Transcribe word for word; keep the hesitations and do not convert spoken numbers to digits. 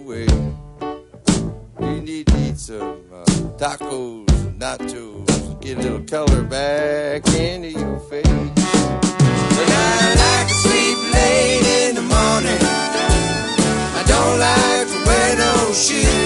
way. You need to eat some uh, tacos and nachos, get a little color back into your face. But I like to sleep late in the morning. I don't like to wear no shoes.